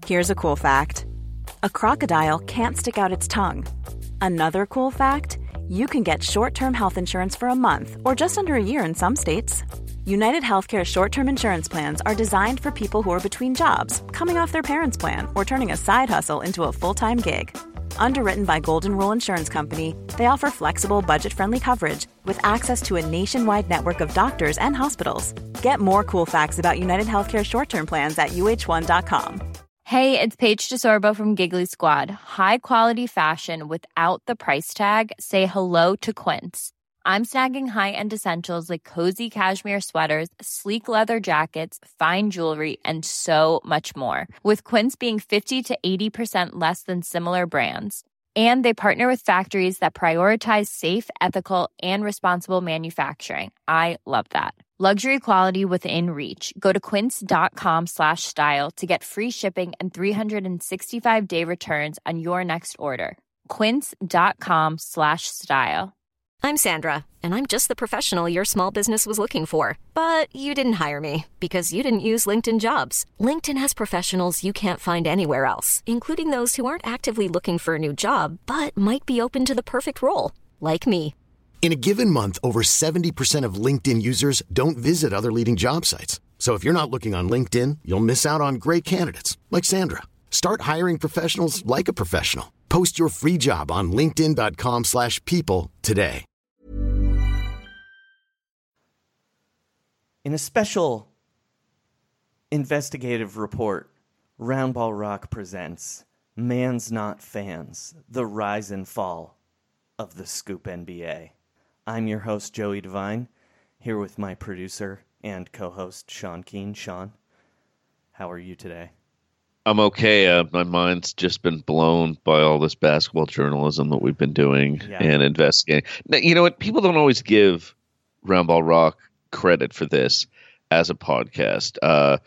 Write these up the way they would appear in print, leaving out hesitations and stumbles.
Here's a cool fact. A crocodile can't stick out its tongue. Another cool fact, you can get short-term health insurance for a month or just under a year in some states. United Healthcare short-term insurance plans are designed for people who are between jobs, coming off their parents' plan, or turning a side hustle into a full-time gig. Underwritten by Golden Rule Insurance Company, they offer flexible, budget-friendly coverage with access to a nationwide network of doctors and hospitals. Get more cool facts about United Healthcare short-term plans at uh1.com. Hey, it's Paige DeSorbo from Giggly Squad. High quality fashion without the price tag. Say hello to Quince. I'm snagging high-end essentials like cozy cashmere sweaters, sleek leather jackets, fine jewelry, and so much more. With Quince being 50 to 80% less than similar brands. And they partner with factories that prioritize safe, ethical, and responsible manufacturing. I love that. Luxury quality within reach. Go to quince.com/style to get free shipping and 365-day returns on your next order. Quince.com/style. I'm Sandra, and I'm just the professional your small business was looking for. But you didn't hire me because you didn't use LinkedIn Jobs. LinkedIn has professionals you can't find anywhere else, including those who aren't actively looking for a new job, but might be open to the perfect role, like me. In a given month, over 70% of LinkedIn users don't visit other leading job sites. So if you're not looking on LinkedIn, you'll miss out on great candidates like Sandra. Start hiring professionals like a professional. Post your free job on linkedin.com/people today. In a special investigative report, Roundball Rock presents Man's Not Fans, the rise and fall of the Scoop NBA. I'm your host, Joey Devine, here with my producer and co-host, Sean Keane. Sean, how are you today? I'm okay. My mind's just been blown by all this basketball journalism that we've been doing and investigating. Now, you know what? People don't always give Roundball Rock credit for this as a podcast.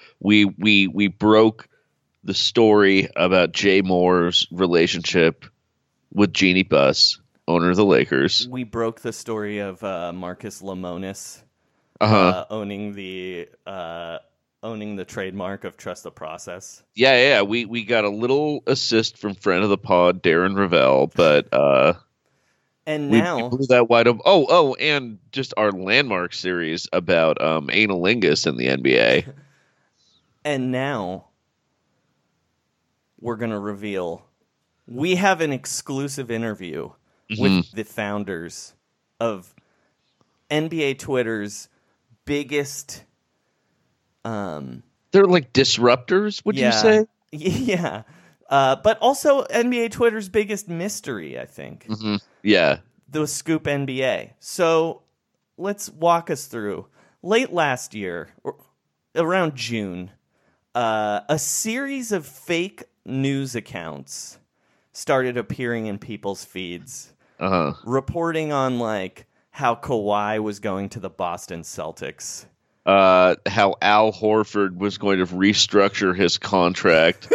We broke the story about Jay Moore's relationship with Jeannie Buss, owner of the Lakers. We broke the story of Marcus Lemonis owning the trademark of Trust the Process. Yeah. We got a little assist from friend of the pod, Darren Ravel, but and we now blew that wide open. Oh, and just our landmark series about analingus in the NBA. And now we're gonna reveal we have an exclusive interview with the founders of NBA Twitter's biggest they're like disruptors, would you say? Yeah. But also NBA Twitter's biggest mystery, I think. Mm-hmm. Yeah. The Scoop NBA. So let's walk us through. Late last year, or around June, a series of fake news accounts started appearing in people's feeds, reporting on like how Kawhi was going to the Boston Celtics. How Al Horford was going to restructure his contract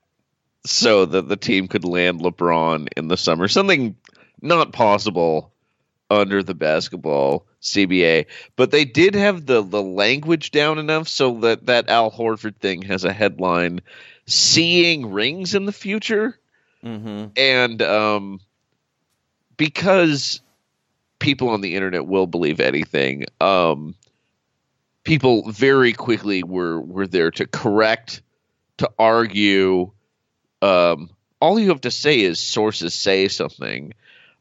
so that the team could land LeBron in the summer. Something not possible under the basketball CBA. But they did have the language down enough so that Al Horford thing has a headline, "Seeing Rings in the Future." Mm-hmm. And because people on the internet will believe anything, people very quickly were there to correct, to argue. All you have to say is sources say something.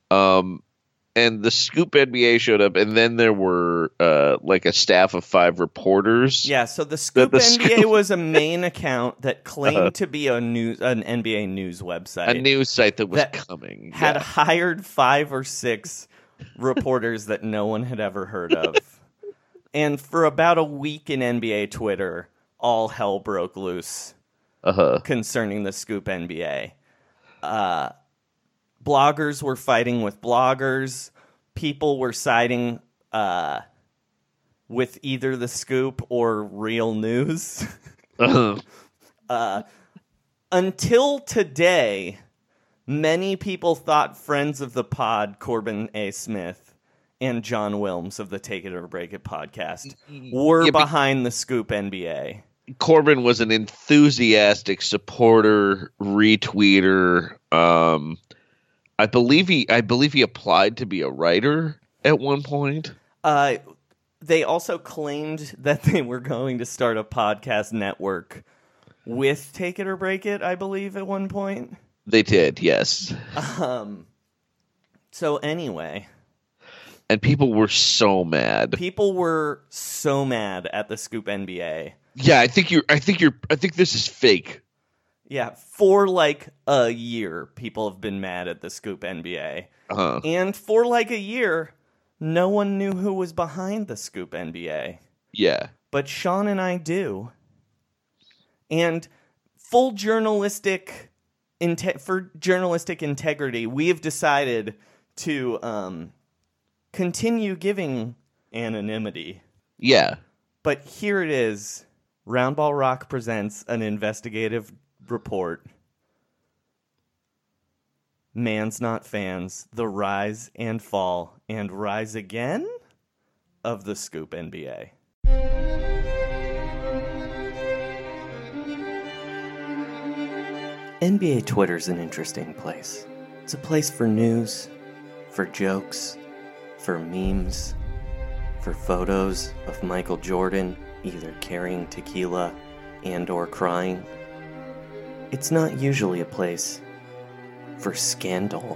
And the Scoop NBA showed up, and then there were like a staff of 5 reporters. Yeah, so the Scoop NBA was a main account that claimed to be an NBA news website. A news site that was coming. Had hired 5 or 6 reporters that no one had ever heard of. And for about a week in NBA Twitter, all hell broke loose concerning the Scoop NBA. Bloggers were fighting with bloggers. People were siding with either the Scoop or Real News. Until today, many people thought friends of the pod, Corbin A. Smith and John Wilms of the Take It or Break It podcast, were behind the Scoop NBA. Corbin was an enthusiastic supporter, retweeter. I believe he applied to be a writer at one point. They also claimed that they were going to start a podcast network with Take It or Break It, I believe, at one point. They did, yes. So anyway. And people were so mad. People were so mad at the Scoop NBA. Yeah, I think this is fake. Yeah, for like a year, people have been mad at the Scoop NBA. Uh-huh. And for like a year, no one knew who was behind the Scoop NBA. Yeah. But Sean and I do. And full journalistic for journalistic integrity, we have decided to continue giving anonymity. Yeah. But here it is. Roundball Rock presents an investigative report. Man's Not Fans, the rise and fall and rise again of the Scoop NBA. NBA Twitter's an interesting place. It's a place for news, for jokes, for memes, for photos of Michael Jordan either carrying tequila and or crying. It's not usually a place for scandal.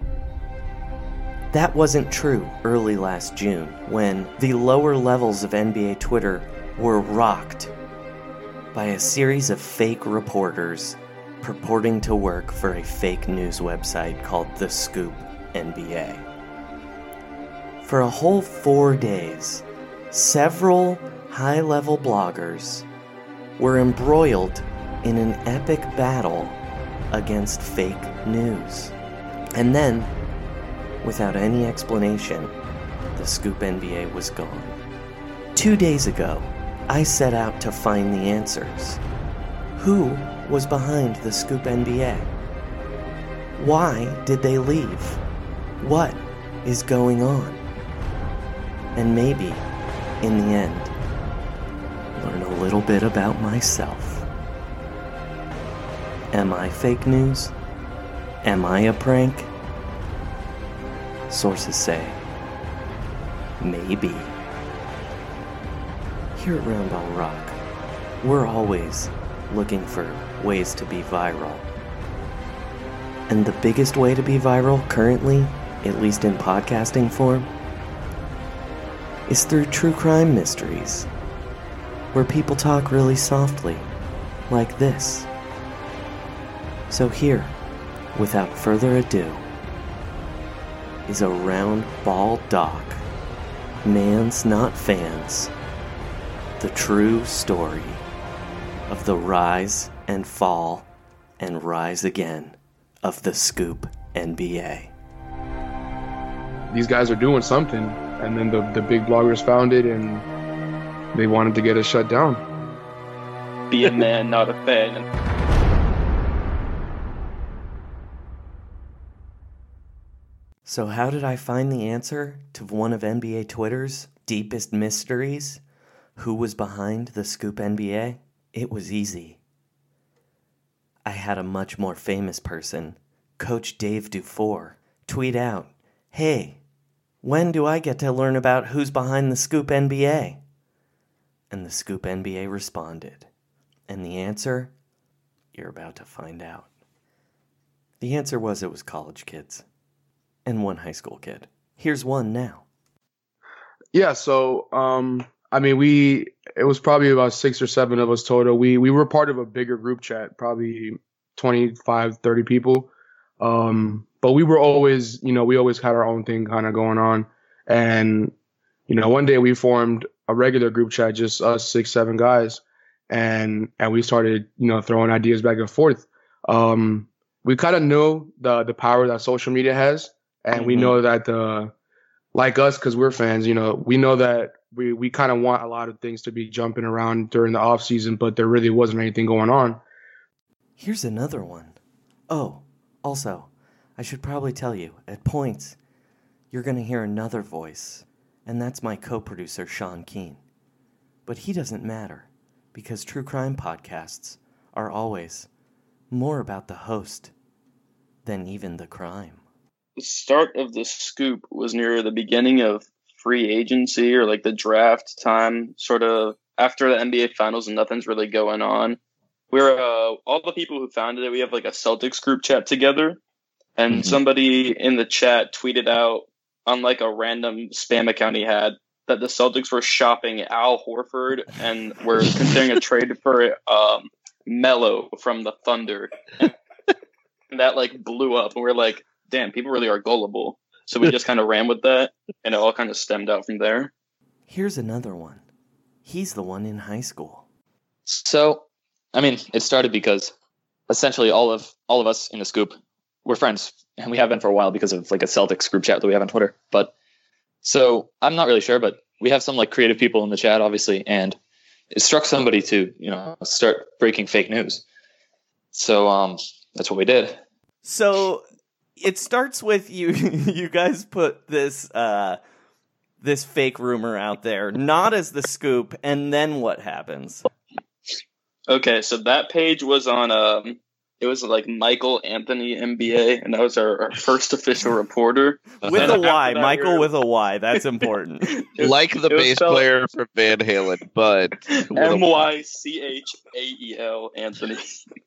That wasn't true early last June when the lower levels of NBA Twitter were rocked by a series of fake reporters purporting to work for a fake news website called The Scoop NBA. For a whole 4 days, several high-level bloggers were embroiled in an epic battle against fake news. And then, without any explanation, the Scoop NBA was gone. 2 days ago, I set out to find the answers. Who was behind the Scoop NBA? Why did they leave? What is going on? And maybe, in the end, learn a little bit about myself. Am I fake news? Am I a prank? Sources say, maybe. Here at Roundball Rock, we're always looking for ways to be viral. And the biggest way to be viral currently, at least in podcasting form, is through true crime mysteries, where people talk really softly, like this. So here, without further ado, is a round ball doc, Man's Not Fans, the true story of the rise and fall and rise again of the Scoop NBA. These guys are doing something, and then the big bloggers found it and they wanted to get it shut down. Be a man, not a fan. So how did I find the answer to one of NBA Twitter's deepest mysteries? Who was behind the Scoop NBA? It was easy. I had a much more famous person, Coach Dave Dufour, tweet out, "Hey, when do I get to learn about who's behind the Scoop NBA?" And the Scoop NBA responded. And the answer? You're about to find out. The answer was it was college kids. And one high school kid. Here's one now. Yeah, so, it was probably about 6 or 7 of us total. We were part of a bigger group chat, probably 25, 30 people. But we were always, we always had our own thing kind of going on. And, one day we formed a regular group chat, just us 6, 7 guys. And we started, throwing ideas back and forth. We kind of knew the power that social media has. And we know that like us, because we're fans, we know that we kind of want a lot of things to be jumping around during the off season, but there really wasn't anything going on. Here's another one. Oh, also, I should probably tell you, at points, you're going to hear another voice, and that's my co-producer, Sean Keane. But he doesn't matter, Because true crime podcasts are always more about the host than even the crime. The start of the scoop was near the beginning of free agency, or like the draft time, sort of after the NBA Finals and nothing's really going on. We're all the people who founded it, we have like a Celtics group chat together, and somebody in the chat tweeted out on like a random spam account he had that the Celtics were shopping Al Horford and were considering a trade for Melo from the Thunder. And that like blew up, and we're like, damn, people really are gullible. So we just kind of ran with that, and it all kind of stemmed out from there. Here's another one. He's the one in high school. So, I mean, it started because essentially all of us in the scoop, we're friends, and we have been for a while because of like a Celtics group chat that we have on Twitter. But so I'm not really sure, but we have some like creative people in the chat, obviously, and it struck somebody to, start breaking fake news. So that's what we did. So it starts with you. You guys put this this fake rumor out there, not as the scoop, and then what happens? Okay, so that page was on it was like Michael Anthony NBA, and that was our first official reporter. With a Y, Michael with a Y. That's important. Like the bass player for Van Halen, but Mychael Anthony.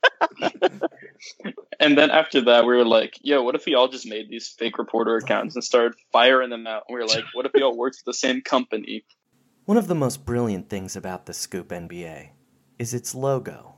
And then after that, we were like, yo, what if we all just made these fake reporter accounts and started firing them out? And we were like, what if we all worked for the same company? One of the most brilliant things about the Scoop NBA is its logo.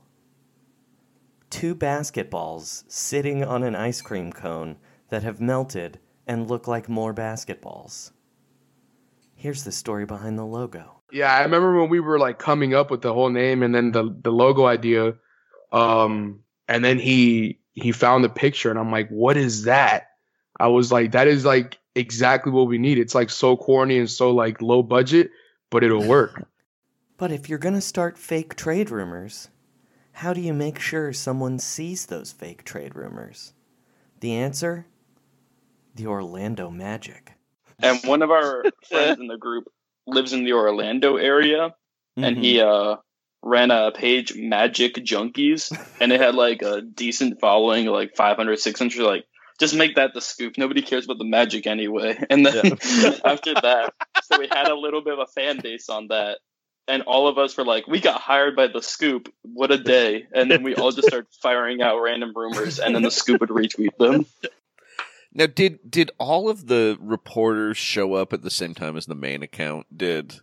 2 basketballs sitting on an ice cream cone that have melted and look like more basketballs. Here's the story behind the logo. Yeah, I remember when we were like coming up with the whole name and then the logo idea, and then he found the picture, and I'm like, what is that? I was like, that is like exactly what we need. It's like so corny and so like low budget, but it'll work. But if you're gonna start fake trade rumors, how do you make sure someone sees those fake trade rumors? The answer? The Orlando Magic. And one of our friends in the group lives in the Orlando area, and he ran a page, Magic Junkies, and it had like a decent following, like 500, 600, like, just make that the scoop. Nobody cares about the Magic anyway. And then after that, so we had a little bit of a fan base on that. And all of us were like, we got hired by the Scoop. What a day. And then we all just started firing out random rumors, and then the Scoop would retweet them. Now, did all of the reporters show up at the same time as the main account did?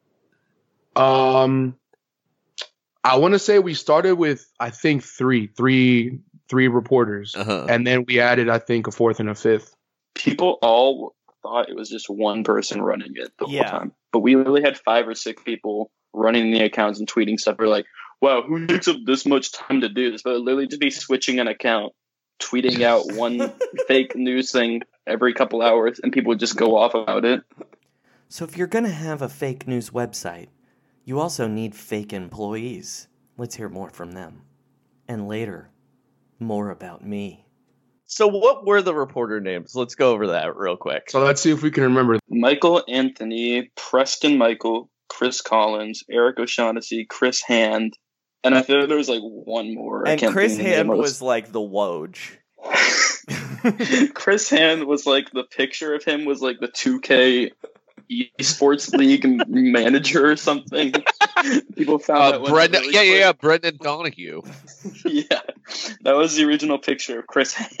I want to say we started with, I think, three reporters. And then we added, I think, a fourth and a fifth. People all thought it was just one person running it the whole time. But we really had 5 or 6 people running the accounts and tweeting stuff. We're like, wow, who takes up this much time to do this? But literally just be switching an account, tweeting out one fake news thing every couple hours, and people would just go off about it. So if you're going to have a fake news website, you also need fake employees. Let's hear more from them. And later, more about me. So what were the reporter names? Let's go over that real quick. So let's see if we can remember. Michael Anthony, Preston Michael, Chris Collins, Eric O'Shaughnessy, Chris Hand, and I feel there was like one more. And Chris Hand was like the Woj. Chris Hand was like the picture of him was like the 2K esports league manager or something. People found that Brendan, really quick. Brendan Donahue. Yeah, that was the original picture of Chris Hand.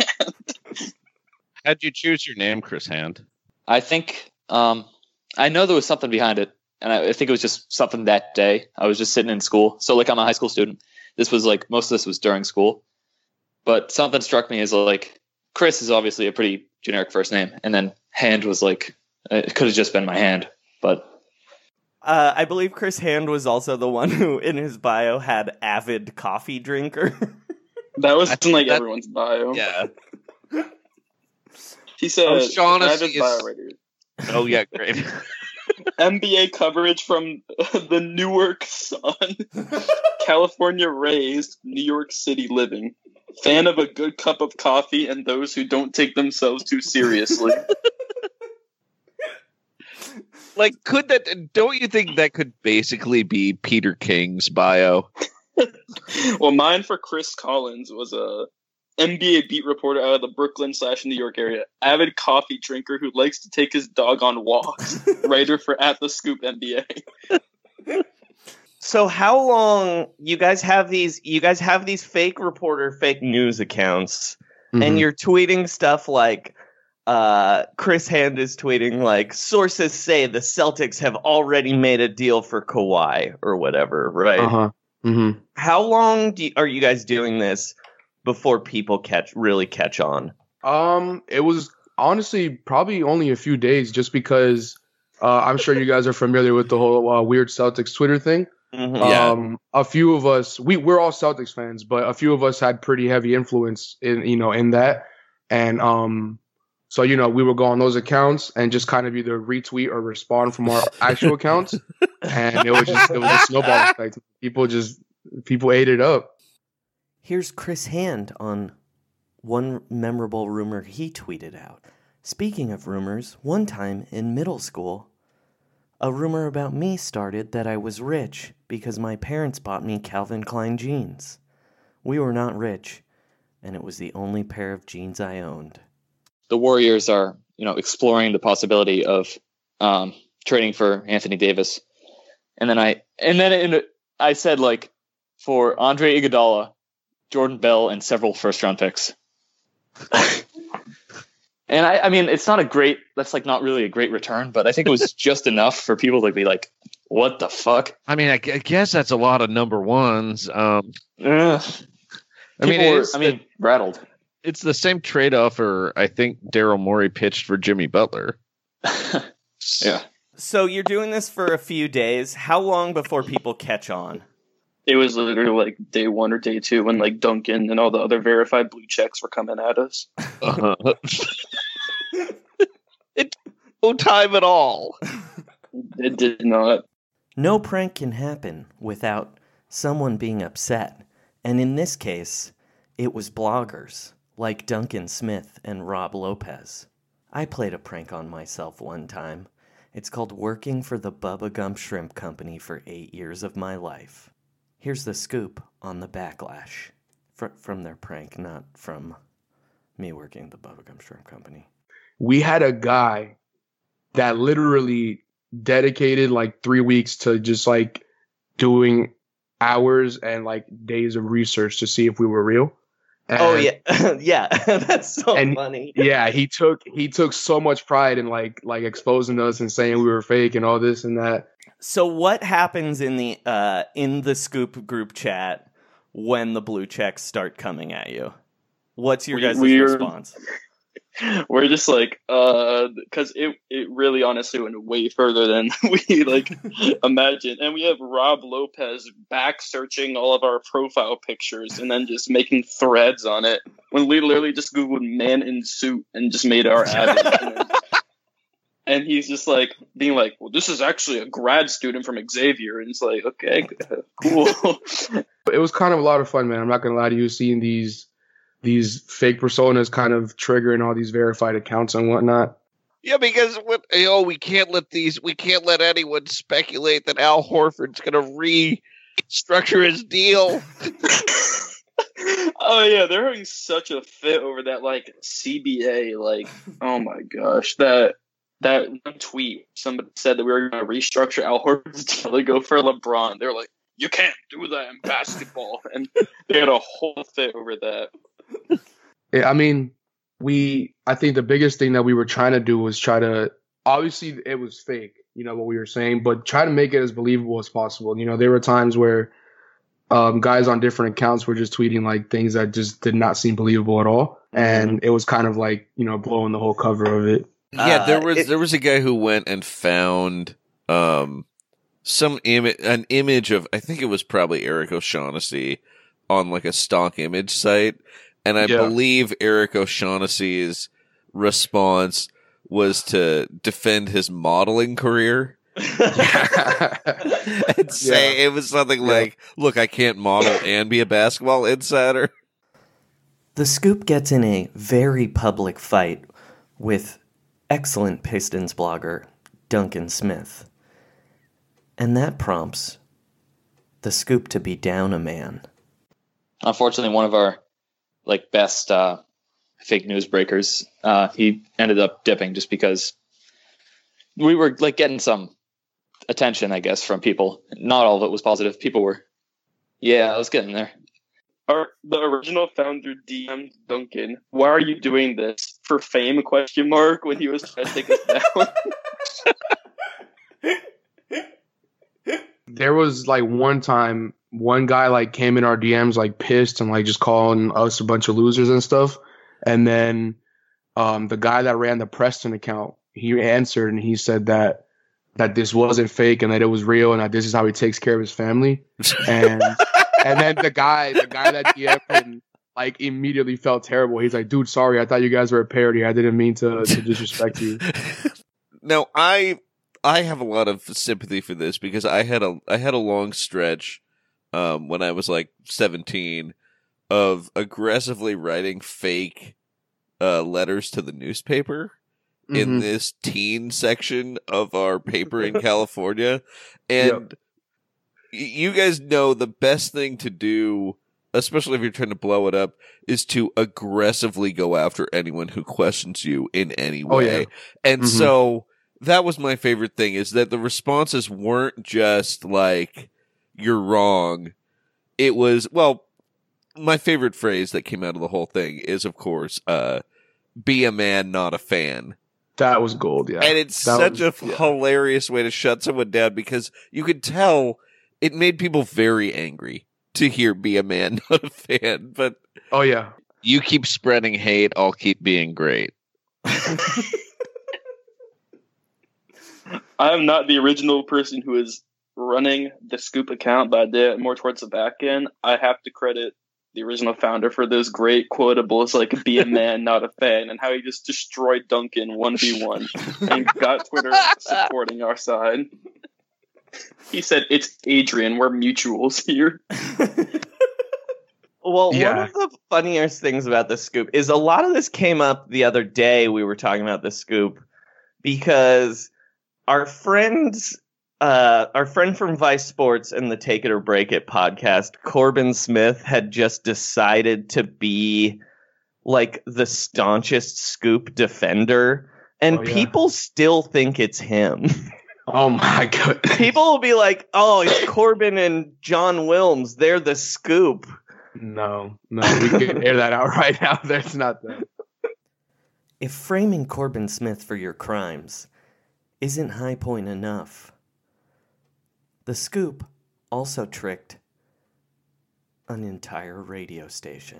How'd you choose your name, Chris Hand? I think I know there was something behind it, and I think it was just something that day. I was just sitting in school, so like I'm a high school student. This was like most of this was during school, but something struck me as like Chris is obviously a pretty generic first name, and then Hand was like it could have just been my hand, but. I believe Chris Hand was also the one who, in his bio, had avid coffee drinker. That was in like everyone's bio. Yeah. He said, O'Shaughnessy avid bio writer. Oh, yeah, great. NBA coverage from the Newark Sun. California raised, New York City living. Fan of a good cup of coffee and those who don't take themselves too seriously. Like, could that? Don't you think that could basically be Peter King's bio? Well, mine for Chris Collins was a NBA beat reporter out of the Brooklyn/New York area, avid coffee drinker who likes to take his dog on walks, writer for At the Scoop NBA. So how long you guys have these fake reporter, fake news accounts, and you're tweeting stuff like Chris Hand is tweeting like sources say the Celtics have already made a deal for Kawhi or whatever, right? Uh-huh. Mm-hmm. How long are you guys doing this before people really catch on? It was honestly probably only a few days, just because I'm sure you guys are familiar with the whole weird Celtics Twitter thing. Mm-hmm. Yeah. A few of us, we're all Celtics fans, but a few of us had pretty heavy influence in that, and so we would go on those accounts and just kind of either retweet or respond from our actual accounts, and it was a snowball effect. People ate it up. Here's Chris Hand on one memorable rumor he tweeted out. Speaking of rumors, one time in middle school, a rumor about me started that I was rich because my parents bought me Calvin Klein jeans. We were not rich, and it was the only pair of jeans I owned. The Warriors are, exploring the possibility of trading for Anthony Davis, and then I said, like, for Andre Iguodala, Jordan Bell, and several first-round picks. And I mean, it's not that's like not really a great return, but I think it was just enough for people to be like, what the fuck? I mean, I guess that's a lot of number ones. Rattled. It's the same trade offer I think Daryl Morey pitched for Jimmy Butler. Yeah. So you're doing this for a few days. How long before people catch on? It was literally like day 1 or day 2 when like Duncan and all the other verified blue checks were coming at us. It no time at all. It did not. No prank can happen without someone being upset. And in this case, it was bloggers like Duncan Smith and Rob Lopez. I played a prank on myself one time. It's called working for the Bubba Gump Shrimp Company for 8 years of my life. Here's the scoop on the backlash from their prank, not from me working at the Bubba Gump Shrimp Company. We had a guy that literally dedicated like 3 weeks to just like doing hours and like days of research to see if we were real. And, yeah, that's so funny. Yeah, he took so much pride in like exposing us and saying we were fake and all this and that. So what happens in the Scoop group chat when the blue checks start coming at you? What's your guys' response? We're just like, because it really honestly went way further than we like imagined. And we have Rob Lopez back searching all of our profile pictures and then just making threads on it when we literally just Googled man in suit and just made our ad. And he's just like being like, well, this is actually a grad student from Xavier. And it's like, okay, cool. It was kind of a lot of fun, man. I'm not going to lie to you, seeing these fake personas kind of triggering all these verified accounts and whatnot. Yeah, because we can't let anyone speculate that Al Horford's going to restructure his deal. Oh yeah, they're having such a fit over that like CBA. Like, oh my gosh, that one tweet, somebody said that we were going to restructure Al Horford's deal to go for LeBron. They're like, you can't do that in basketball, and they had a whole fit over that. I mean, I think the biggest thing that we were trying to do was obviously it was fake, what we were saying, but try to make it as believable as possible. There were times where guys on different accounts were just tweeting like things that just did not seem believable at all. And it was kind of like, blowing the whole cover of it. Yeah, there was a guy who went and found an image of, I think it was probably Eric O'Shaughnessy on like a stock image site. And I believe Eric O'Shaughnessy's response was to defend his modeling career. And say it was something like, look, I can't model and be a basketball insider. The Scoop gets in a very public fight with excellent Pistons blogger Duncan Smith. And that prompts the Scoop to be down a man. Unfortunately, one of our best fake news breakers, he ended up dipping just because we were getting some attention, I guess, from people. Not all of it was positive. People were, I was getting there. The original founder DM'd Duncan, "Why are you doing this? For fame?" When he was trying to take us down. There was one time, one guy came in our DMs pissed and just calling us a bunch of losers and stuff. And then the guy that ran the Preston account, he answered and he said that this wasn't fake and that it was real and that this is how he takes care of his family. And and then the guy that DM'd him immediately felt terrible. He's like, "Dude, sorry, I thought you guys were a parody. I didn't mean to disrespect you." Now I have a lot of sympathy for this because I had a long stretch when I was 17 of aggressively writing fake letters to the newspaper in this teen section of our paper in California. And you guys know the best thing to do, especially if you're trying to blow it up, is to aggressively go after anyone who questions you in any way. Oh, yeah. And so that was my favorite thing, is that the responses weren't just "you're wrong." It was, my favorite phrase that came out of the whole thing is, of course, "be a man, not a fan." That was gold, yeah. And it's such a hilarious way to shut someone down because you could tell it made people very angry to hear "be a man, not a fan." But oh yeah, you keep spreading hate, I'll keep being great. I am not the original person who is running the Scoop account, but I did it more towards the back end. I have to credit the original founder for those great quotables "be a man, not a fan," and how he just destroyed Duncan 1v1 and got Twitter supporting our side. He said, "It's Adrian, we're mutuals here." Well, one of the funniest things about the Scoop is a lot of this came up the other day. We were talking about the Scoop because our friend from Vice Sports and the Take It or Break It podcast, Corbin Smith, had just decided to be the staunchest Scoop defender, and people still think it's him. Oh my god! People will be like, "Oh, it's Corbin and John Wilms. They're the Scoop." No, we can air that out right now. There's not that. If framing Corbin Smith for your crimes isn't high point enough, the Scoop also tricked an entire radio station.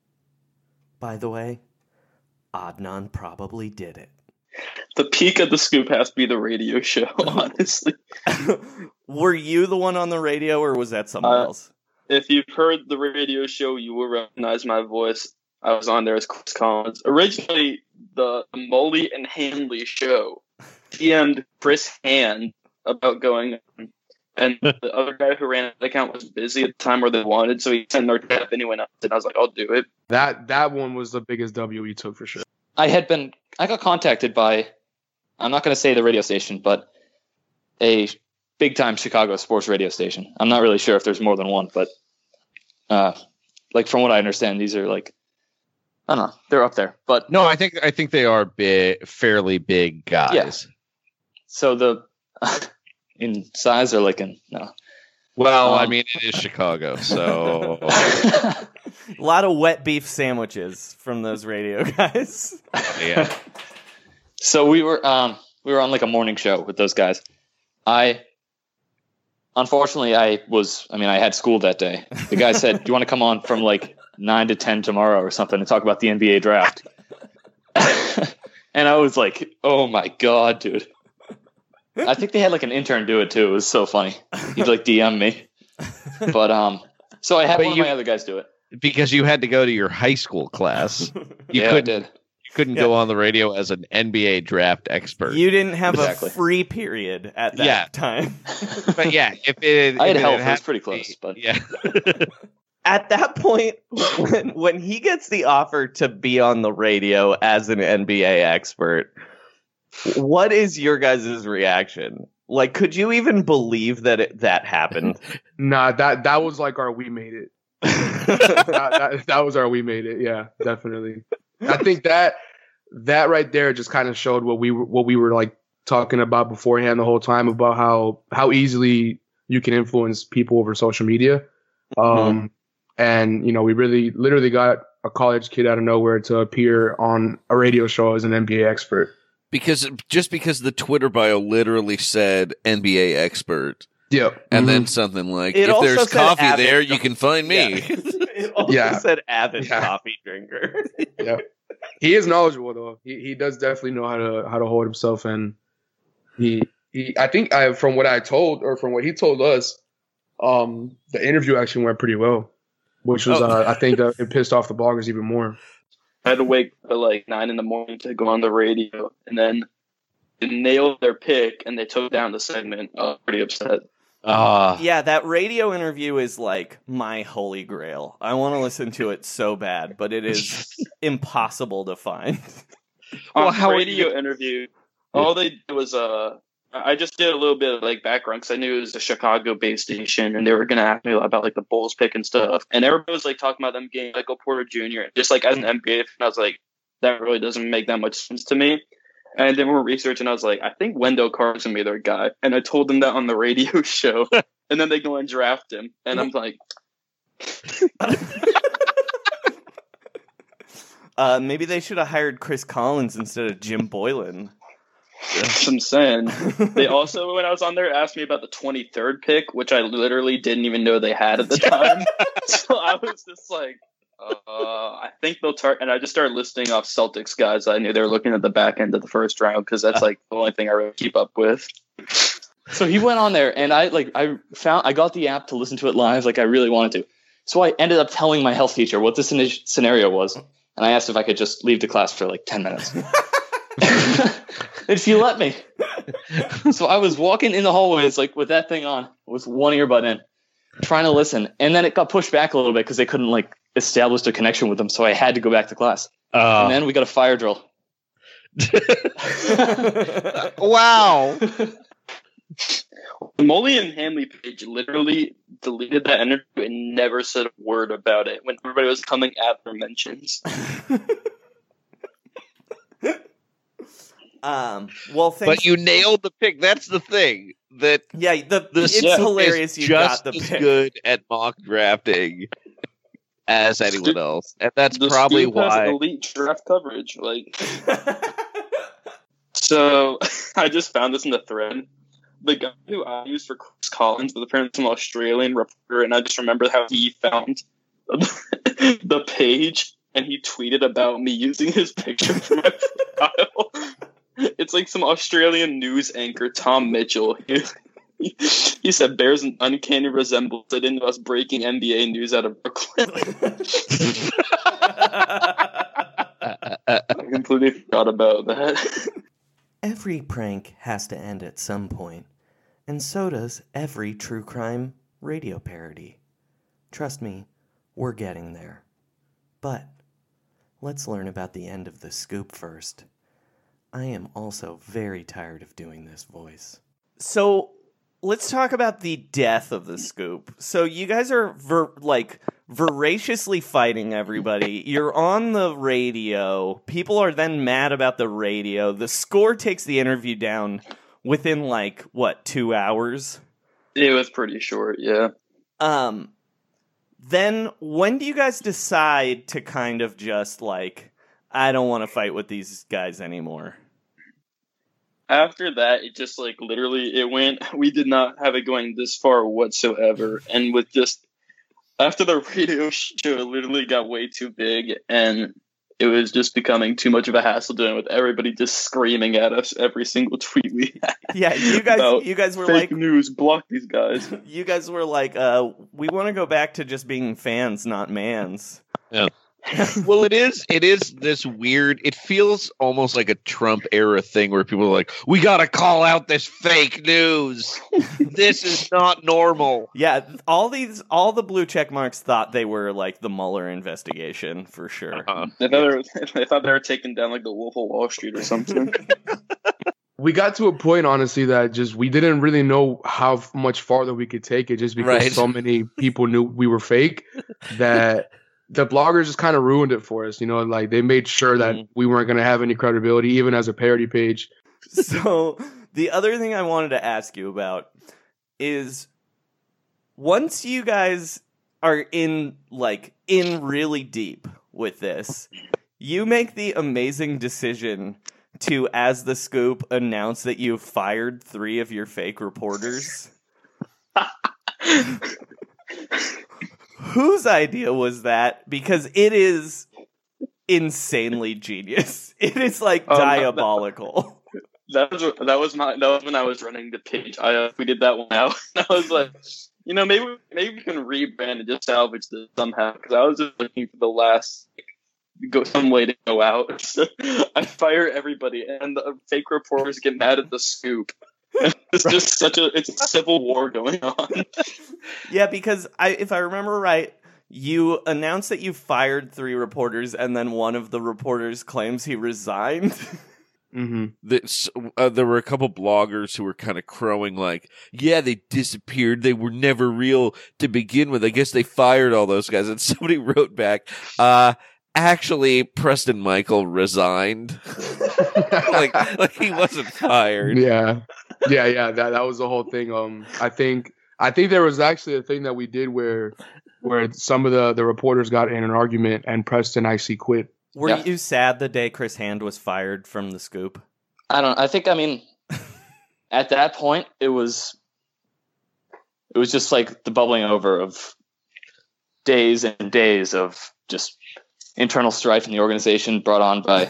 By the way, Adnan probably did it. The peak of the Scoop has to be the radio show, honestly. Were you the one on the radio, or was that someone else? If you've heard the radio show, you will recognize my voice. I was on there as Chris Collins. Originally, the Molly and Hanley show DM'd Chris Hand about going on. And the other guy who ran the account was busy at the time where they wanted, so he sent our tap and he went up, and I was like, "I'll do it." That one was the biggest W he took for sure. I got contacted by, I'm not going to say the radio station, but a big-time Chicago sports radio station. I'm not really sure if there's more than one, but from what I understand, these are I don't know, they're up there. But no, I think they are fairly big guys. Yeah. So the in size or no. Well, I mean, it is Chicago, so a lot of wet beef sandwiches from those radio guys. Yeah. So we were on a morning show with those guys. Unfortunately, I had school that day. The guy said, "Do you want to come on from 9 to 10 tomorrow or something and talk about the NBA draft?" And I was like, "Oh my god, dude." I think they had an intern do it too. It was so funny. He'd DM me. But so I had one of my other guys do it. Because you had to go to your high school class. I did. You couldn't go on the radio as an NBA draft expert. You didn't have a free period at that time. But I had help. It was pretty close, but yeah. At that point, when he gets the offer to be on the radio as an NBA expert, What is your guys' reaction? Like, could you even believe that that happened? Nah, that was like our we made it. that was our we made it. Yeah, definitely. I think that right there just kind of showed what we were like talking about beforehand the whole time about how easily you can influence people over social media. And you know, we really literally got a college kid out of nowhere to appear on a radio show as an NBA expert. Because the Twitter bio literally said NBA expert. Yep. And then something like, It if also there's said coffee avid there, you can find me. Yeah. It also said avid coffee drinker. Yeah. He is knowledgeable though. He does definitely know how to hold himself, and he I think from what he told us, the interview actually went pretty well, which was I think that it pissed off the bloggers even more. I had to wake up at like 9 a.m. to go on the radio, and then they nailed their pick, and they took down the segment. I was pretty upset. Yeah, that radio interview is like my holy grail. I want to listen to it so bad, but it is impossible to find. On the radio interview, all they did was I just did a little bit of like background because I knew it was a Chicago-based station, and they were going to ask me about like the Bulls pick and stuff. And everybody was like talking about them getting Michael Porter Jr. Just like as an NBA fan, I was like, that really doesn't make that much sense to me. And then we were researching, I was like, I think Wendell Carter's going to be their guy. And I told them that on the radio show. And then they go and draft him. And I'm like... Maybe they should have hired Chris Collins instead of Jim Boylan. That's what I'm saying. They also, when I was on there, asked me about the 23rd pick, which I literally didn't even know they had at the time. So I was just like... I think they'll and I just started listing off Celtics guys. I knew they were looking at the back end of the first round because that's like the only thing I really keep up with. So he went on there, and I got the app to listen to it live, like I really wanted to. So I ended up telling my health teacher what this scenario was, and I asked if I could just leave the class for like 10 minutes. And she let me. So I was walking in the hallways like with that thing on, with one earbud in, trying to listen, and then it got pushed back a little bit because they couldn't like establish a connection with them, so I had to go back to class. And then we got a fire drill. Wow. The Molly and Hamley page literally deleted that interview and never said a word about it when everybody was coming at their mentions. Well, thanks. But you nailed the pick. That's the thing. That it's hilarious. You got the pick. Just as good at mock drafting as anyone else, and that's the probably Scoop has why elite draft coverage. Like, so I just found this in the thread. The guy who I used for Chris Collins was apparently some Australian reporter, and I just remember how he found the page and he tweeted about me using his picture for my profile. It's like some Australian news anchor, Tom Mitchell. He said Bears an uncanny resemblance into us breaking NBA news out of Brooklyn. I completely forgot about that. Every prank has to end at some point, and so does every true crime radio parody. Trust me, we're getting there. But let's learn about the end of the scoop first. I am also very tired of doing this voice. So, let's talk about the death of the scoop. So you guys are voraciously fighting everybody. You're on the radio. People are then mad about the radio. The Score takes the interview down within 2 hours? It was pretty short, yeah. Then when do you guys decide to kind of just I don't want to fight with these guys anymore? After that, it just literally it went. We did not have it going this far whatsoever, and with just after the radio show, it literally got way too big, and it was just becoming too much of a hassle doing it with everybody just screaming at us every single tweet we had. Yeah, you guys were fake news, block these guys. You guys were we want to go back to just being fans, not mans. Yeah. Well, it is this weird, it feels almost like a Trump era thing where people are like, we got to call out this fake news. This is not normal. Yeah, all the blue check marks thought they were the Mueller investigation for sure. They thought they were taking down the Wolf of Wall Street or something. we got to a point, honestly, that just we didn't really know how much farther we could take it, just because so many people knew we were fake that the bloggers just kind of ruined it for us. Like they made sure that we weren't going to have any credibility, even as a parody page. So the other thing I wanted to ask you about is, once you guys are in really deep with this, you make the amazing decision to, as the Scoop, announce that you've fired 3 of your fake reporters. Whose idea was that? Because it is insanely genius. It is diabolical. That was when I was running the page. I tweeted that one out. I was like, maybe we can rebrand and just salvage this somehow. Because I was just looking for the last some way to go out. So I fire everybody, and the fake reporters get mad at the Scoop. It's just it's a civil war going on. Yeah, because if I remember right, you announced that you fired 3 reporters, and then one of the reporters claims he resigned. Mm-hmm. There were a couple bloggers who were kind of crowing like, yeah, they disappeared. They were never real to begin with. I guess they fired all those guys. And somebody wrote back, actually, Preston Michael resigned. like he wasn't fired. Yeah. That was the whole thing. I think there was actually a thing that we did where some of the reporters got in an argument and Preston actually quit. Were you sad the day Chris Hand was fired from the Scoop? I mean, at that point, it was just like the bubbling over of days and days of just internal strife in the organization brought on by,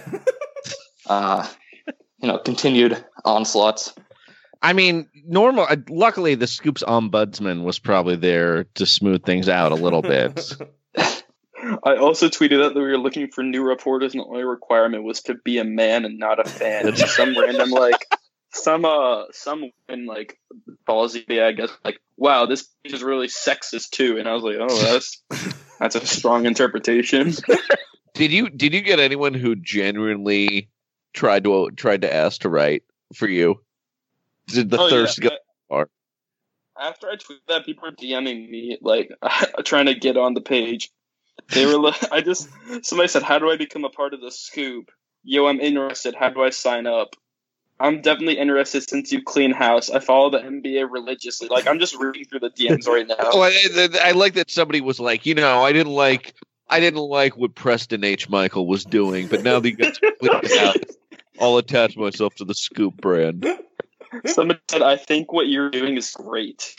continued onslaughts. I mean, luckily the Scoop's ombudsman was probably there to smooth things out a little bit. I also tweeted out that we were looking for new reporters, and the only requirement was to be a man and not a fan. And some random some woman ballsy, I guess, wow, this page is really sexist too. And I was like, oh, that's a strong interpretation. Did you get anyone who genuinely tried to ask to write for you? Did the thirst go far? After I tweeted that, people were DMing me trying to get on the page. They were somebody said, how do I become a part of the Scoop? Yo, I'm interested. How do I sign up? I'm definitely interested since you clean house. I follow the NBA religiously. I'm just reading through the DMs right now. I like that somebody was like, I didn't like what Preston H. Michael was doing, but now that you got to clean it out, I'll attach myself to the Scoop brand. Somebody said, I think what you're doing is great.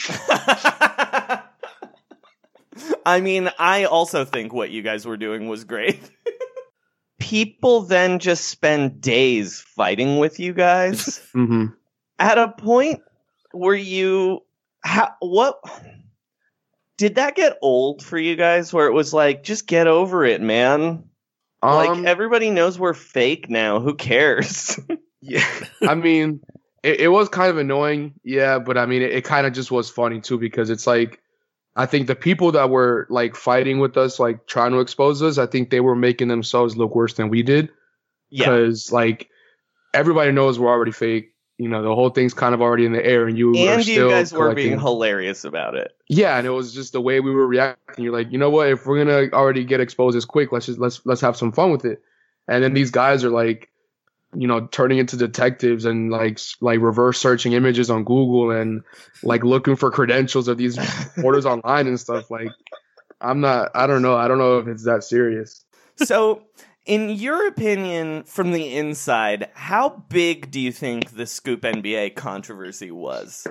I mean, I also think what you guys were doing was great. People then just spend days fighting with you guys. Mm-hmm. At a point where what did that get old for you guys? Where it was like, just get over it, man. Everybody knows we're fake now. Who cares? Yeah, I mean, it was kind of annoying. Yeah, but I mean, it kind of just was funny too, because it's like, I think the people that were fighting with us, trying to expose us, I think they were making themselves look worse than we did. Because everybody knows we're already fake. The whole thing's kind of already in the air, and you guys were being hilarious about it. Yeah, and it was just the way we were reacting. You're like, you know what? If we're gonna already get exposed this quick, let's have some fun with it. And then these guys are turning into detectives and reverse searching images on Google and looking for credentials of these reporters online and stuff. I don't know if it's that serious. So, in your opinion, from the inside, how big do you think the Scoop NBA controversy was?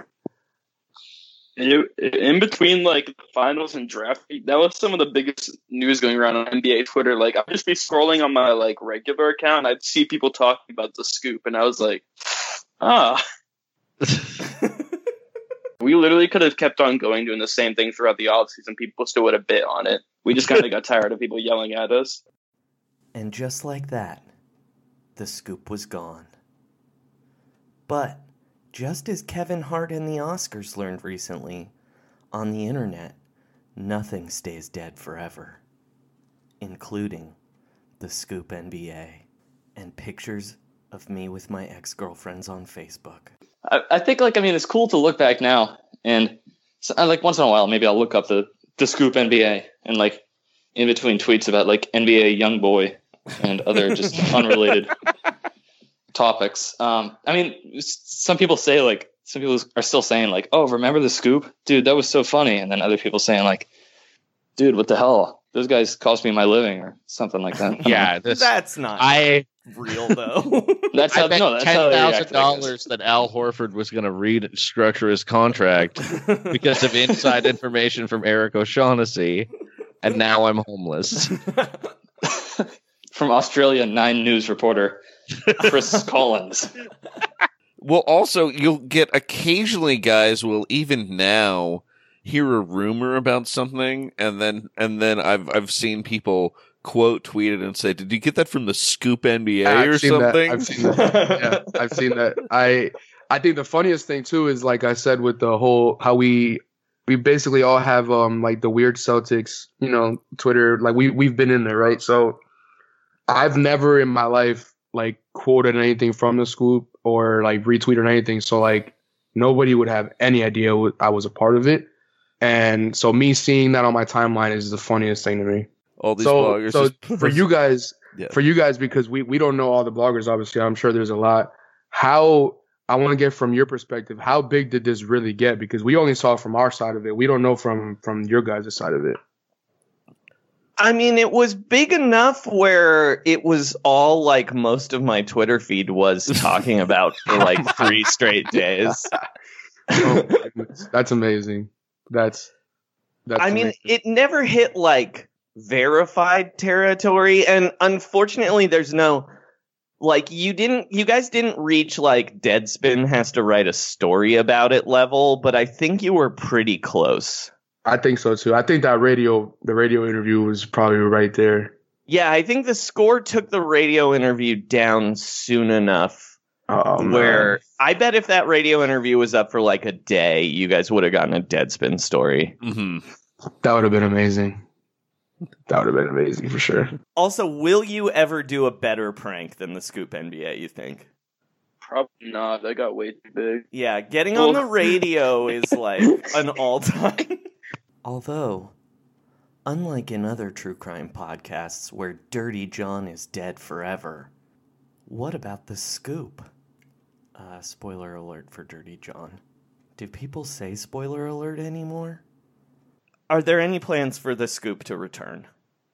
In between the finals and draft, that was some of the biggest news going around on NBA Twitter. I'd just be scrolling on my regular account, and I'd see people talking about the Scoop, and I was like, We literally could have kept on going doing the same thing throughout the offseason. People still would have bit on it. We just kind of got tired of people yelling at us. And just like that, the Scoop was gone. But just as Kevin Hart and the Oscars learned recently, on the internet, nothing stays dead forever, including the Scoop NBA and pictures of me with my ex-girlfriends on Facebook. I think, it's cool to look back now, and so, once in a while, maybe I'll look up the Scoop NBA and in between tweets about NBA YoungBoy and other just unrelated topics. Some people say some people are still saying oh, remember the Scoop? Dude, that was so funny. And then other people saying dude, what the hell? Those guys cost me my living or something like that. Yeah, that's not real though. That's how $10,000 that Al Horford was going to restructure his contract because of inside information from Eric O'Shaughnessy, and now I'm homeless. From Australia 9 News reporter Chris Collins. Well, also you'll get occasionally guys will even now hear a rumor about something, and then I've seen people quote tweet it and say, "Did you get that from the Scoop NBA or something?" I've seen that. Yeah, I've seen that. I think the funniest thing too is like I said with the whole how we basically all have the weird Celtics, Twitter, we've been in there, right? So I've never in my life quoted anything from the Scoop or retweeted anything, so nobody would have any idea I was a part of it. And so me seeing that on my timeline is the funniest thing to me. All these bloggers. So for you guys, because we don't know all the bloggers, obviously, I'm sure there's a lot. How, I want to get from your perspective, how big did this really get? Because we only saw from our side of it. We don't know from your guys' side of it. It was big enough where it was all most of my Twitter feed was talking about for 3 straight days. Oh, that's amazing. That's amazing. It never hit verified territory, and unfortunately there's no you guys didn't reach Deadspin has to write a story about it level, but I think you were pretty close. I think so too. I think that the radio interview was probably right there. Yeah, I think the Score took the radio interview down soon enough where I bet if that radio interview was up for a day, you guys would have gotten a Deadspin story. Mm-hmm. That would have been amazing. That would have been amazing for sure. Also, will you ever do a better prank than the Scoop NBA, you think? Probably not. That got way too big. Yeah, getting on the radio is an all-time. Although, unlike in other true crime podcasts where Dirty John is dead forever, what about the Scoop? Spoiler alert for Dirty John. Do people say spoiler alert anymore? Are there any plans for the Scoop to return?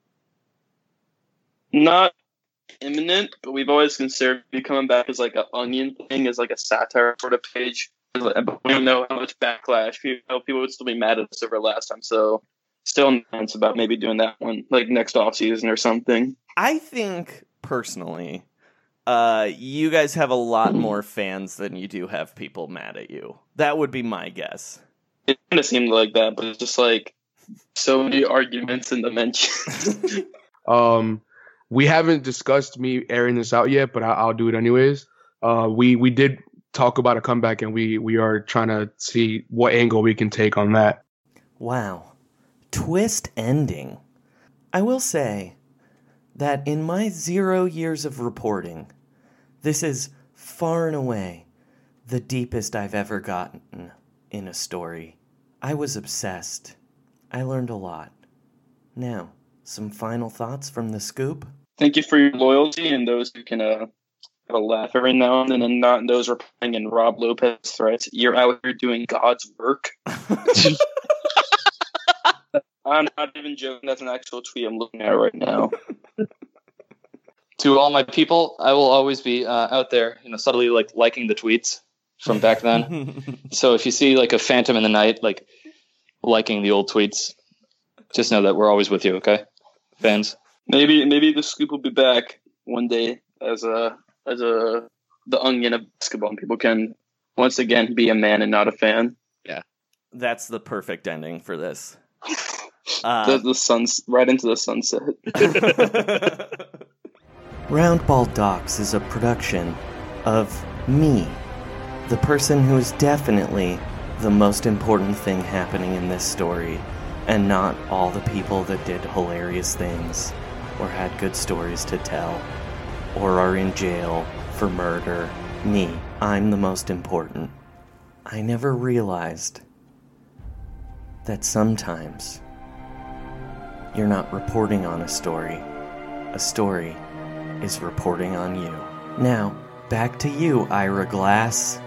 Not imminent, but we've always considered coming back as an Onion thing, as a satire sort of page. But we don't know how much backlash. People would still be mad at us over last time, so still nuts about maybe doing that one next off season or something. I think personally, you guys have a lot more fans than you do have people mad at you. That would be my guess. It kind of seemed like that, but it's just so many arguments and dimensions. We haven't discussed me airing this out yet, but I'll do it anyways. We did talk about a comeback, and we are trying to see what angle we can take on that. Wow. Twist ending. I will say that in my 0 years of reporting, this is far and away the deepest I've ever gotten in a story. I was obsessed. I learned a lot. Now, some final thoughts from the Scoop? Thank you for your loyalty and those who can have a laugh every now and then, and not those replying in Rob Lopez threats. You're out here doing God's work. I'm not even joking. That's an actual tweet I'm looking at right now. To all my people, I will always be out there, subtly liking the tweets from back then. So if you see a phantom in the night, liking the old tweets, just know that we're always with you, okay, fans? Maybe the Scoop will be back one day as the Onion of basketball, and people can once again be a man and not a fan. Yeah, that's the perfect ending for this. The sun's right into the sunset. Roundball Docs is a production of me, the person who is definitely the most important thing happening in this story, and not all the people that did hilarious things, or had good stories to tell, or are in jail for murder. Me, I'm the most important. I never realized that sometimes you're not reporting on a story is reporting on you. Now, back to you, Ira Glass.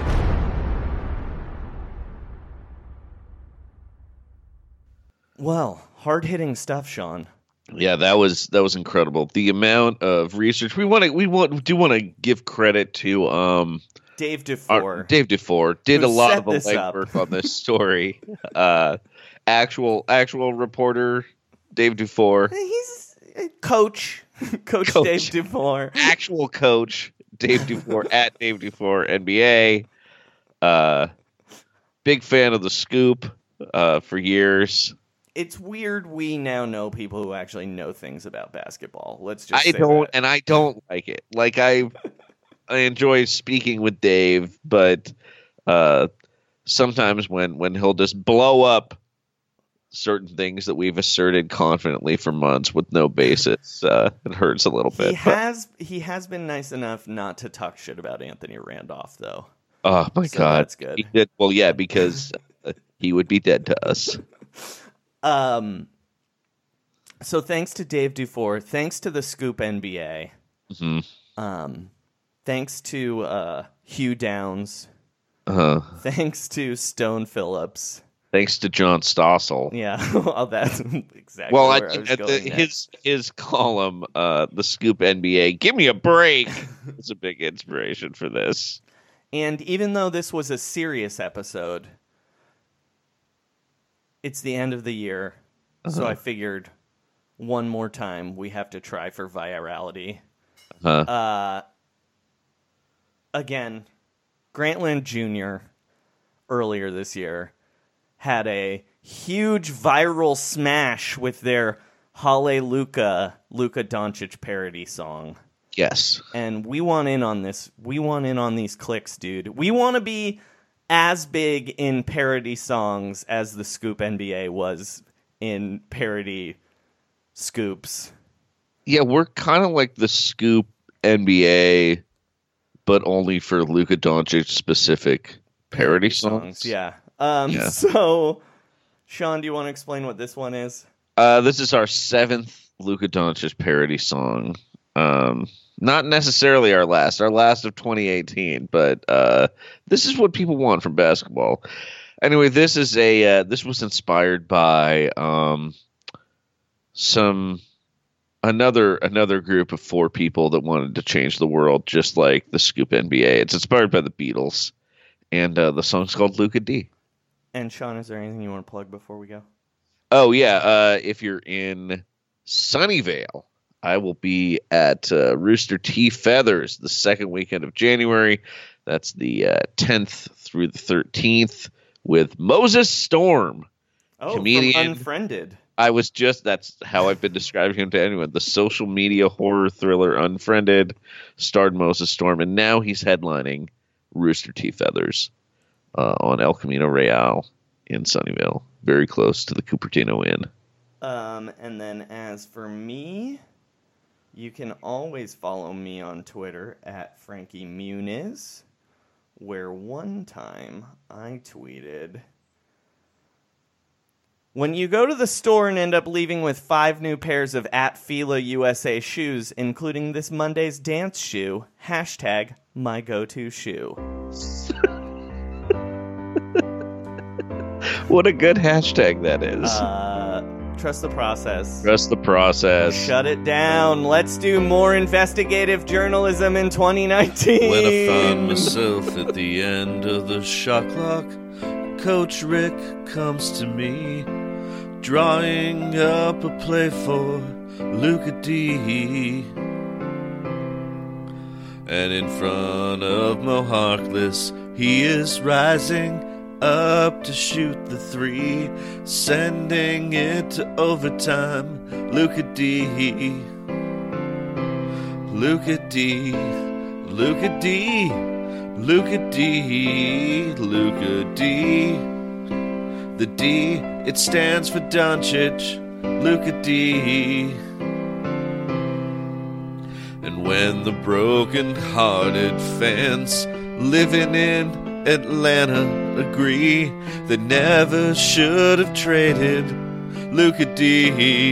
Well, hard-hitting stuff, Sean. Yeah, that was incredible. The amount of research do want to give credit to Dave Dufour. Dave Dufour did a lot of the legwork on this story. Actual reporter Dave Dufour. He's coach Dave Dufour. Actual coach Dave Dufour at Dave Dufour NBA. Big fan of the Scoop for years. It's weird we now know people who actually know things about basketball. Let's just I don't like it. Like I enjoy speaking with Dave, but sometimes when he'll just blow up certain things that we've asserted confidently for months with no basis, it hurts a little bit. He has been nice enough not to talk shit about Anthony Randolph, though. Oh my God, that's good. He did, well, yeah, because he would be dead to us. So thanks to Dave Dufour, thanks to the Scoop NBA, thanks to Hugh Downs, thanks to Stone Phillips, thanks to John Stossel. Yeah, well, that's exactly where I was going next. His column, the Scoop NBA, give me a break. It's a big inspiration for this. And even though this was a serious episode, it's the end of the year, so I figured one more time we have to try for virality. Again, Grantland Jr. earlier this year had a huge viral smash with their Hallelujah Luka Doncic parody song. Yes. And we want in on this. We want in on these clicks, dude. We want to be as big in parody songs as the Scoop NBA was in parody scoops. Yeah, we're kind of like the Scoop NBA, but only for Luka Doncic specific parody songs. Yeah. So, Sean, do you want to explain what this one is? This is our 7th Luka Doncic parody song. Not necessarily our last of 2018, but this is what people want from basketball. Anyway, this was inspired by another group of 4 people that wanted to change the world, just like the Scoop NBA. It's inspired by the Beatles, and the song's called Luka D. And Sean, is there anything you want to plug before we go? Oh yeah, if you're in Sunnyvale, I will be at Rooster T. Feathers the second weekend of January. That's the 10th through the 13th with Moses Storm, comedian. From Unfriended. That's how I've been describing him to anyone. The social media horror thriller Unfriended starred Moses Storm, and now he's headlining Rooster T. Feathers on El Camino Real in Sunnyvale, very close to the Cupertino Inn. And then as for me, you can always follow me on Twitter at Frankie Muniz, where one time I tweeted, when you go to the store and end up leaving with 5 new pairs of @Fila USA shoes, including this Monday's dance shoe, #myGoToShoe. What a good hashtag that is. Trust the process. Trust the process. Shut it down. Let's do more investigative journalism in 2019. When I found myself at the end of the shot clock, Coach Rick comes to me, drawing up a play for Luka D. And in front of Mo Harkless, he is rising up to shoot the 3, sending it to overtime. Luka D, Luka D, Luka D, Luka D, Luka D. The D, it stands for Doncic. Luka D. And when the broken-hearted fans living in Atlanta agree they never should have traded Luka D.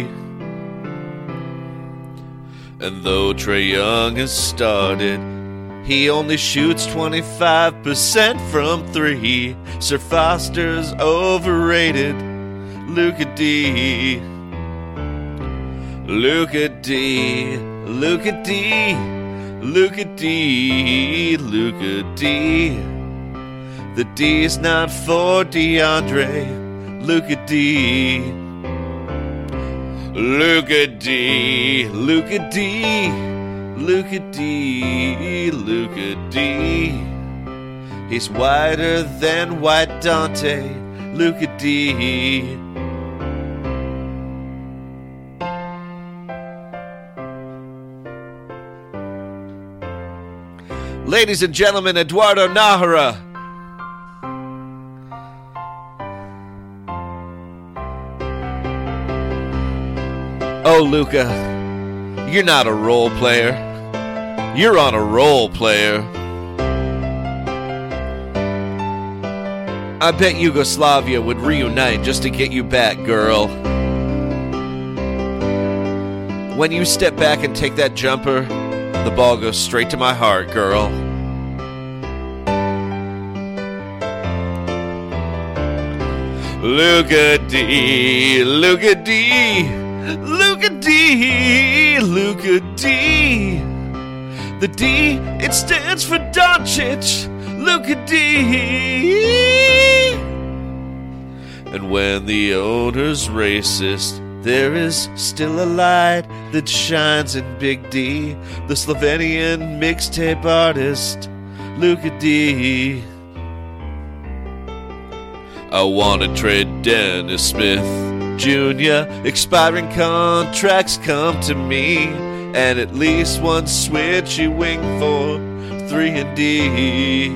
And though Trae Young has started, he only shoots 25% from three. Sir Foster's overrated. Luka D. Luka D. Luka D. Luka D. Luka D. The D is not for DeAndre. Luka D. Luka D. Luka D. Luka D. Luka D. He's whiter than White Dante. Luka D. Ladies and gentlemen, Eduardo Nahara. Oh, Luka, you're not a role player. You're on a roll, player. I bet Yugoslavia would reunite just to get you back, girl. When you step back and take that jumper, the ball goes straight to my heart, girl. Luka D, Luka D, Luka D, Luka D. The D, it stands for Doncic, Luka D. And when the owner's racist, there is still a light that shines in Big D, the Slovenian mixtape artist, Luka D. I want to trade Dennis Smith Jr. Expiring contracts come to me, and at least one switchy wing for 3 and D.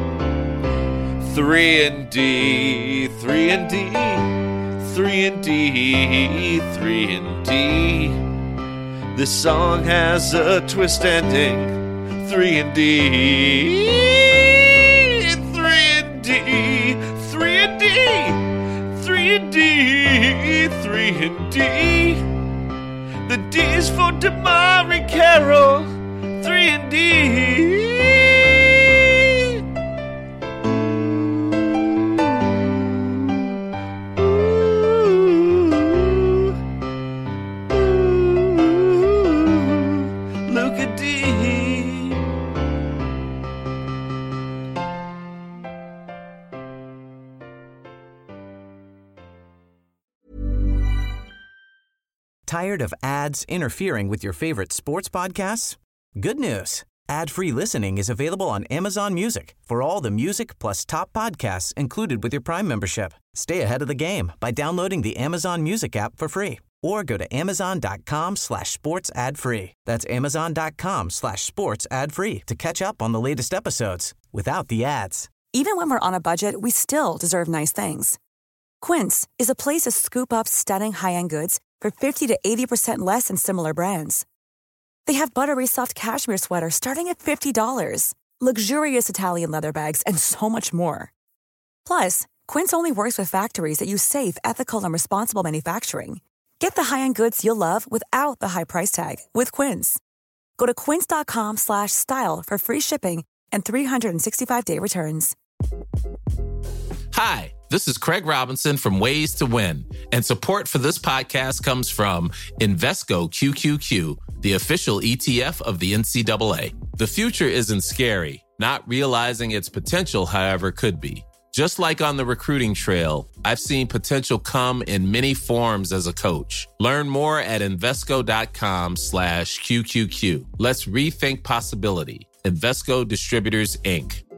3 and D, 3 and D, 3 and D, 3 and D. This song has a twist ending. 3 and D, 3 and D, 3 and D, 3 and D, 3 and D. The D is for Damari Carroll. 3 and D. Tired of ads interfering with your favorite sports podcasts? Good news. Ad-free listening is available on Amazon Music for all the music plus top podcasts included with your Prime membership. Stay ahead of the game by downloading the Amazon Music app for free or go to amazon.com/sports ad free. That's amazon.com/sports ad free to catch up on the latest episodes without the ads. Even when we're on a budget, we still deserve nice things. Quince is a place to scoop up stunning high-end goods for 50 to 80% less than similar brands. They have buttery soft cashmere sweaters starting at $50, luxurious Italian leather bags, and so much more. Plus, Quince only works with factories that use safe, ethical, and responsible manufacturing. Get the high-end goods you'll love without the high price tag with Quince. Go to quince.com/style for free shipping and 365-day returns. Hi, this is Craig Robinson from Ways to Win, and support for this podcast comes from Invesco QQQ, the official ETF of the NCAA. The future isn't scary. Not realizing its potential, however, could be. Just like on the recruiting trail, I've seen potential come in many forms as a coach. Learn more at Invesco.com/QQQ. Let's rethink possibility. Invesco Distributors, Inc.